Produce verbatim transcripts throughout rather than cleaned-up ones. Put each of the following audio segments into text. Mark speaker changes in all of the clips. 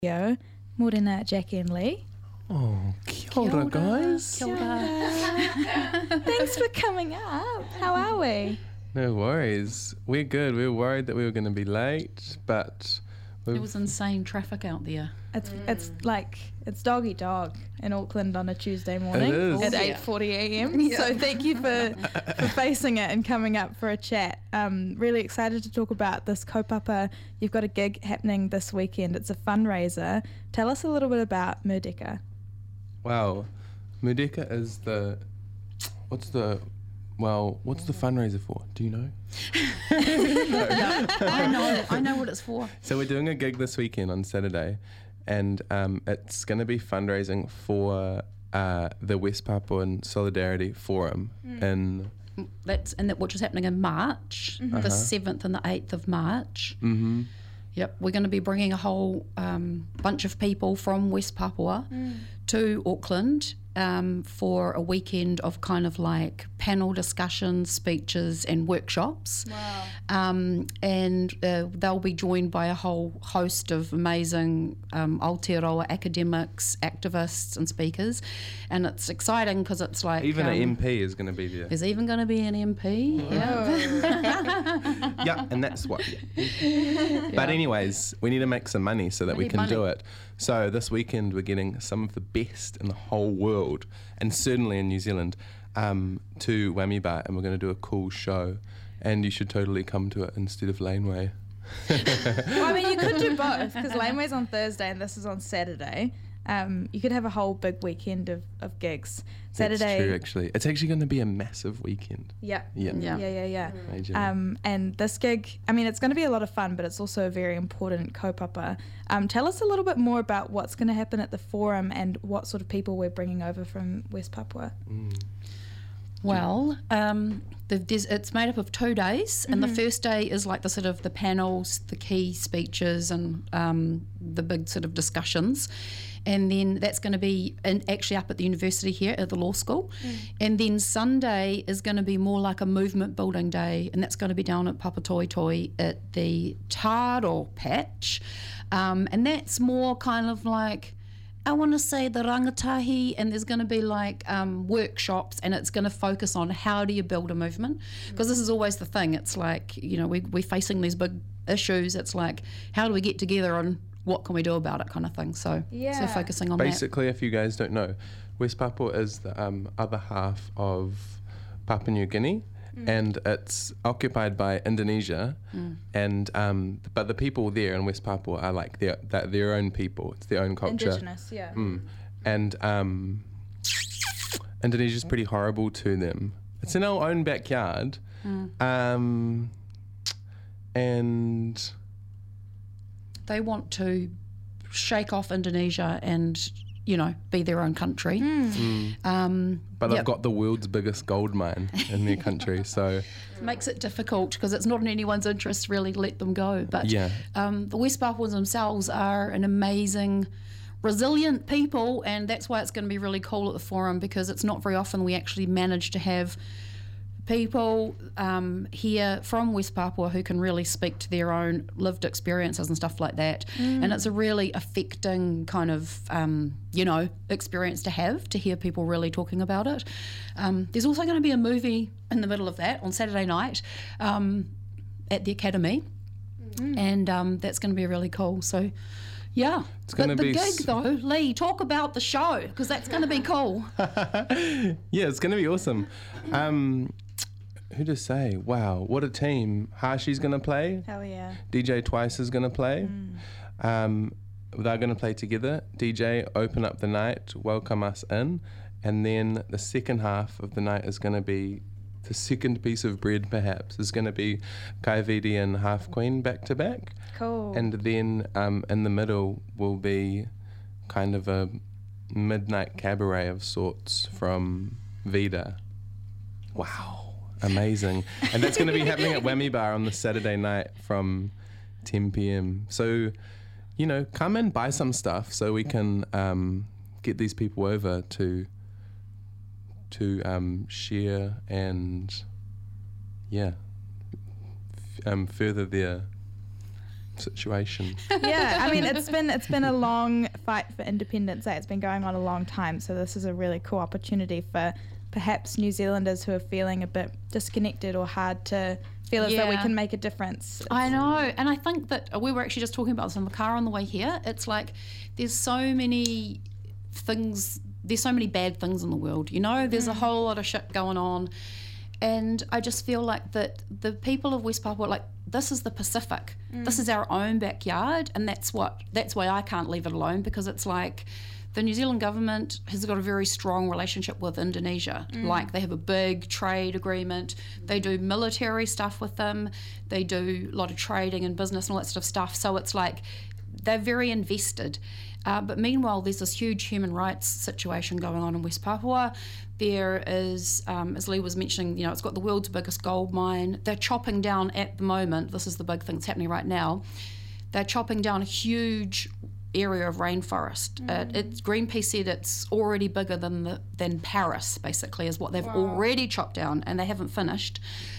Speaker 1: Yo, Morena, Jackie and Lee.
Speaker 2: Oh, kia ora, guys.
Speaker 3: Kia ora.
Speaker 1: Thanks for coming up. How are we?
Speaker 2: No worries. We're good. We were worried that we were going to be late, but
Speaker 3: It was insane traffic out there.
Speaker 1: It's it's like it's dog eat dog in Auckland on a Tuesday morning
Speaker 2: is.
Speaker 1: at
Speaker 3: Yeah.
Speaker 1: eight forty a.m. So thank you for, for facing it and coming up for a chat. Um, really excited to talk about this kaupapa. You've got a gig happening this weekend. It's a fundraiser. Tell us a little bit about Merdeka.
Speaker 2: wow. Merdeka is the, what's the, well, what's the fundraiser for? Do you know?
Speaker 3: I know, I know what it's for.
Speaker 2: So we're doing a gig this weekend on Saturday, and um, it's going to be fundraising for uh, the West Papuan Solidarity Forum in.
Speaker 3: That's and that which is happening in March,
Speaker 2: Uh-huh.
Speaker 3: the seventh and the eighth of March.
Speaker 2: Mm-hmm.
Speaker 3: Yep, we're going to be bringing a whole um, bunch of people from West Papua to Auckland um, for a weekend of kind of like panel discussions, speeches, and workshops.
Speaker 1: Wow.
Speaker 3: Um, and uh, they'll be joined by a whole host of amazing um, Aotearoa academics, activists, and speakers. And it's exciting because it's like
Speaker 2: Even
Speaker 3: um,
Speaker 2: an M P is going to be there.
Speaker 3: There's even going to be an M P. Yeah.
Speaker 2: Yeah, and that's what. Yeah. But anyways, we need to make some money so that we
Speaker 3: need
Speaker 2: can
Speaker 3: money.
Speaker 2: do it. So this weekend we're getting some of the best in the whole world, and certainly in New Zealand, um, to Whammy Bar, and we're going to do a cool show. And you should totally come to it instead of Laneway.
Speaker 1: Well, I mean, you could do both because Laneway's on Thursday and this is on Saturday. Um, you could have a whole big weekend of, of gigs. Saturday.
Speaker 2: That's true, actually. It's actually going to be a massive weekend.
Speaker 1: Yeah.
Speaker 2: Yeah.
Speaker 3: Yeah.
Speaker 1: Yeah, yeah, yeah.
Speaker 2: Major.
Speaker 1: Um, and this gig, I mean, it's going to be a lot of fun, but it's also a very important kaupapa. Um, tell us a little bit more about what's going to happen at the forum and what sort of people we're bringing over from West Papua.
Speaker 2: Mm.
Speaker 3: Well, um, the, there's, it's made up of two days, and the first day is like the sort of the panels, the key speeches, and um, the big sort of discussions. And then that's going to be in, actually up at the university here at the law school. And then Sunday is going to be more like a movement building day, and that's going to be down at Papatoetoe at the Taro Patch. Um, and that's more kind of like, I want to say the rangatahi, and there's going to be like um, workshops, and it's going to focus on how do you build a movement, because this is always the thing. It's like, you know, we, we're facing these big issues. It's like, how do we get together and what can we do about it, kind of thing. So,
Speaker 1: Yeah.
Speaker 3: so focusing on
Speaker 2: Basically, if you guys don't know, West Papua is the um, other half of Papua New Guinea, and it's occupied by Indonesia. And um, but the people there in West Papua are like their their, their own people. It's their own culture.
Speaker 1: Indigenous, yeah.
Speaker 2: Mm. And um, Indonesia's pretty horrible to them. It's in our own backyard, um, and
Speaker 3: that. They want to shake off Indonesia and, you know, be their own country. Um,
Speaker 2: but they've
Speaker 3: yep.
Speaker 2: got the world's biggest gold mine in their country. So
Speaker 3: It makes it difficult because it's not in anyone's interest really to let them go. But
Speaker 2: yeah.
Speaker 3: um, the West Papuans themselves are an amazing, resilient people, and that's why it's going to be really cool at the forum, because it's not very often we actually manage to have people um, here from West Papua who can really speak to their own lived experiences and stuff like that. And it's a really affecting kind of, um, you know, experience to have, to hear people really talking about it. Um, there's also going to be a movie in the middle of that on Saturday night um, at the Academy, and um, that's going to be really cool. So, yeah.
Speaker 2: It's gonna
Speaker 3: but the
Speaker 2: be
Speaker 3: gig,
Speaker 2: s-
Speaker 3: though, Lee, talk about the show, because that's going to be cool.
Speaker 2: Yeah, it's going to be awesome. Um, who to say? Wow, what a team. Harshi's going to play.
Speaker 1: Hell yeah.
Speaker 2: D J Twice is going to play. Um, they're going to play together. D J, open up the night, welcome us in. And then the second half of the night is going to be the second piece of bread, perhaps, is going to be Kaividi and Half Queen back to back.
Speaker 1: Cool.
Speaker 2: And then um, in the middle will be kind of a midnight cabaret of sorts from Vida. Wow, amazing. And that's going to be happening at Whammy Bar on the Saturday night from ten p.m. So, you know, come and buy some stuff so we can um, get these people over to to um, share and, yeah, f- um, further their situation.
Speaker 1: Yeah, I mean it's been it's been a long fight for independence. Eh? It's been going on a long time, so this is a really cool opportunity for perhaps New Zealanders who are feeling a bit disconnected or hard to feel as
Speaker 3: Yeah.
Speaker 1: though we can make a difference.
Speaker 3: I know, and I think that we were actually just talking about this in the car on the way here. It's like there's so many things, there's so many bad things in the world, you know, there's a whole lot of shit going on, and I just feel like that the people of West Papua, like, this is the Pacific, this is our own backyard, and that's what that's why I can't leave it alone, because it's like the New Zealand government has got a very strong relationship with Indonesia. Mm. Like, they have a big trade agreement. They do military stuff with them. They do a lot of trading and business and all that sort of stuff. So it's like they're very invested. Uh, but meanwhile, there's this huge human rights situation going on in West Papua. There is, um, as Lee was mentioning, you know, it's got the world's biggest gold mine. They're chopping down at the moment. This is the big thing that's happening right now. They're chopping down a huge area of rainforest. Mm. Uh, it's Greenpeace said it's already bigger than the, than Paris, basically, is what they've wow. already chopped down, and they haven't finished.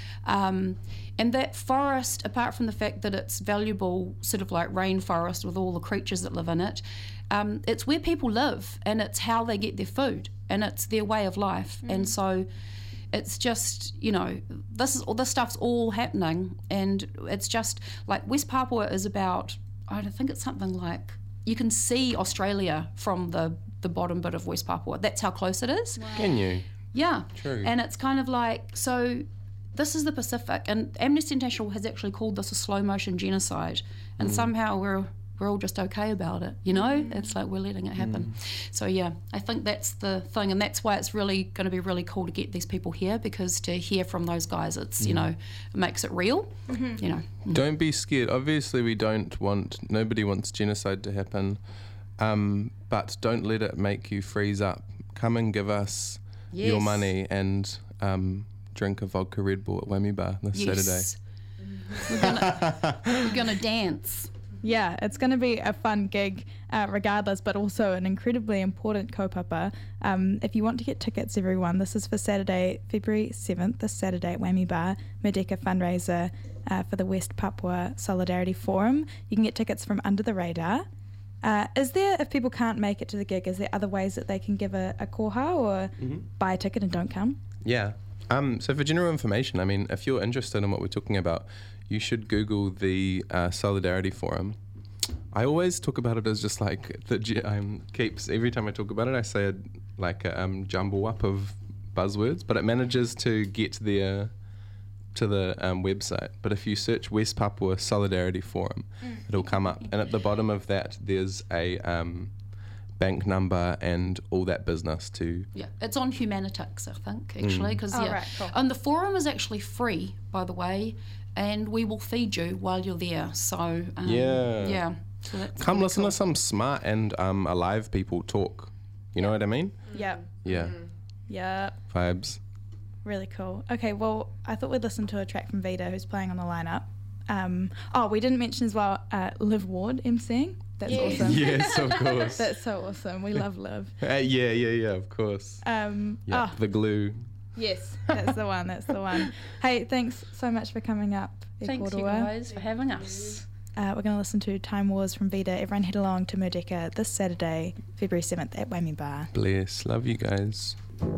Speaker 3: Um, and that forest, apart from the fact that it's valuable, sort of like rainforest with all the creatures that live in it, um, it's where people live, and it's how they get their food, and it's their way of life. Mm. And so it's just, you know, this is all this stuff's all happening, and it's just like West Papua is about, I don't think it's something like, you can see Australia from the, the bottom bit of West Papua. That's how close it is.
Speaker 2: Wow. Can you?
Speaker 3: Yeah.
Speaker 2: True.
Speaker 3: And it's kind of like, so this is the Pacific, and Amnesty International has actually called this a slow motion genocide, and mm. somehow we're we're all just okay about it, you know? Mm. It's like we're letting it happen. Mm. So yeah, I think that's the thing, and that's why it's really going to be really cool to get these people here, because to hear from those guys, it's, mm. you know, it makes it real, mm-hmm. you know. Mm.
Speaker 2: Don't be scared. Obviously we don't want, nobody wants genocide to happen, um, but don't let it make you freeze up. Come and give us yes. your money and um, drink a vodka Red Bull at Whammy Bar this
Speaker 3: yes. Saturday. We're gonna, we're gonna dance.
Speaker 1: Yeah, it's going to be a fun gig uh, regardless, but also an incredibly important kaupapa. Um, if you want to get tickets, everyone, this is for Saturday, February seventh, this Saturday at Whammy Bar, Merdeka fundraiser uh, for the West Papua Solidarity Forum. You can get tickets from Under the Radar. Uh, is there, if people can't make it to the gig, is there other ways that they can give a, a koha or mm-hmm. buy a ticket and don't come?
Speaker 2: Yeah. Um, so for general information, I mean, if you're interested in what we're talking about, you should Google the uh, Solidarity Forum. I always talk about it as just like the G- um, keeps every time I talk about it, I say a, like a um, jumble up of buzzwords, but it manages to get there to the um, website. But if you search West Papua Solidarity Forum, mm. it'll come up, and at the bottom of that, there's a um, bank number and all that business too.
Speaker 3: Yeah, it's on Humanitix, I think, actually, because mm.
Speaker 1: oh,
Speaker 3: yeah,
Speaker 1: right, cool.
Speaker 3: and the forum is actually free, by the way. And we will feed you while you're there. So, um,
Speaker 2: yeah.
Speaker 3: yeah. So that's
Speaker 2: Come
Speaker 3: really
Speaker 2: listen
Speaker 3: cool.
Speaker 2: to some smart and um, alive people talk. You know what I mean?
Speaker 1: Yeah.
Speaker 2: Yeah.
Speaker 1: Mm. Yeah.
Speaker 2: Vibes.
Speaker 1: Really cool. Okay, well, I thought we'd listen to a track from Vida, who's playing on the lineup. Um, oh, we didn't mention as well uh, Liv Ward emceeing. That's
Speaker 3: yes.
Speaker 1: awesome.
Speaker 2: Yes, of course.
Speaker 1: That's so awesome. We love Liv.
Speaker 2: Uh, yeah, yeah, yeah, of course.
Speaker 1: Um,
Speaker 2: yeah,
Speaker 1: oh.
Speaker 2: the glue.
Speaker 1: Yes, that's the one, that's the one. Hey, thanks so much for coming up.
Speaker 3: Thanks, you guys, for having us.
Speaker 1: Uh, we're going to listen to Time Wars from Vida. Everyone head along to Merdeka this Saturday, February seventh at Whammy Bar.
Speaker 2: Bless. Love you guys.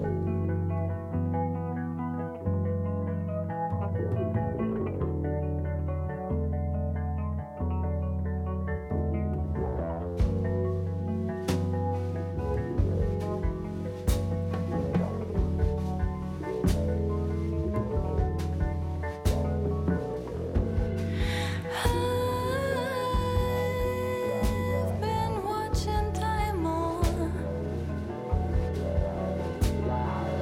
Speaker 4: I've been watching time on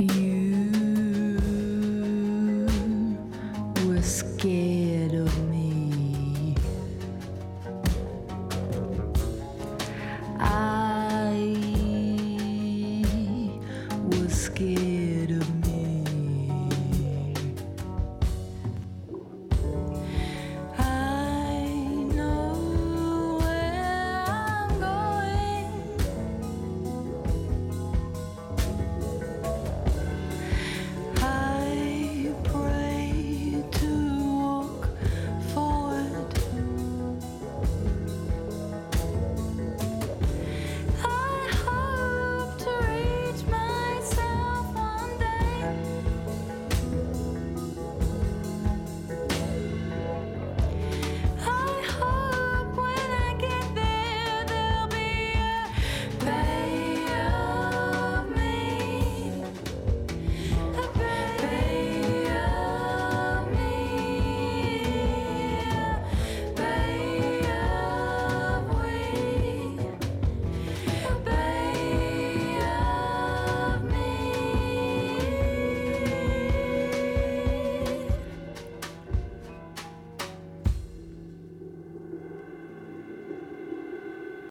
Speaker 1: who you